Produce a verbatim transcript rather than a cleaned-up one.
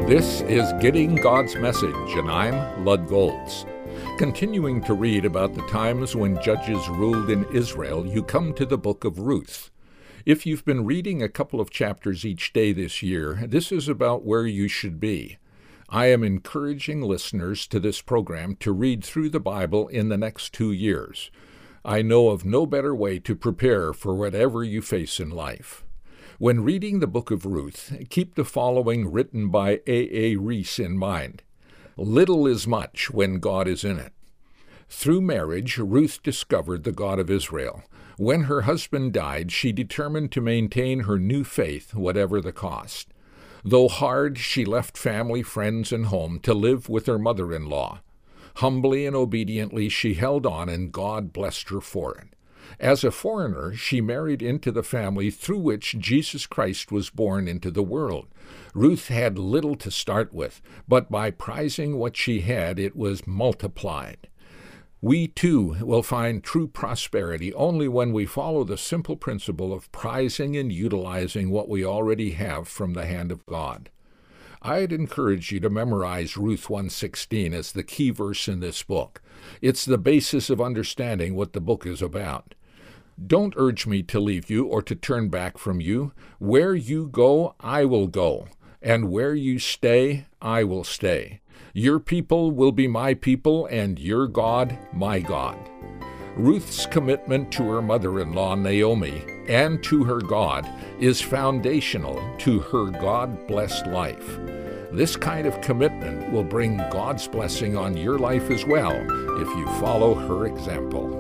This is Getting God's Message, and I'm Lud Golds. Continuing to read about the times when judges ruled in Israel, you come to the book of Ruth. If you've been reading a couple of chapters each day this year, this is about where you should be. I am encouraging listeners to this program to read through the Bible in the next two years. I know of no better way to prepare for whatever you face in life. When reading the book of Ruth, keep the following written by A A Reese in mind. Little is much when God is in it. Through marriage, Ruth discovered the God of Israel. When her husband died, she determined to maintain her new faith, whatever the cost. Though hard, she left family, friends, and home to live with her mother-in-law. Humbly and obediently, she held on, and God blessed her for it. As a foreigner, she married into the family through which Jesus Christ was born into the world. Ruth had little to start with, but by prizing what she had, it was multiplied. We, too, will find true prosperity only when we follow the simple principle of prizing and utilizing what we already have from the hand of God. I'd encourage you to memorize Ruth one sixteen as the key verse in this book. It's the basis of understanding what the book is about. Don't urge me to leave you or to turn back from you. Where you go, I will go, and where you stay, I will stay. Your people will be my people, and your God, my God. Ruth's commitment to her mother-in-law, Naomi, and to her God is foundational to her God-blessed life. This kind of commitment will bring God's blessing on your life as well if you follow her example.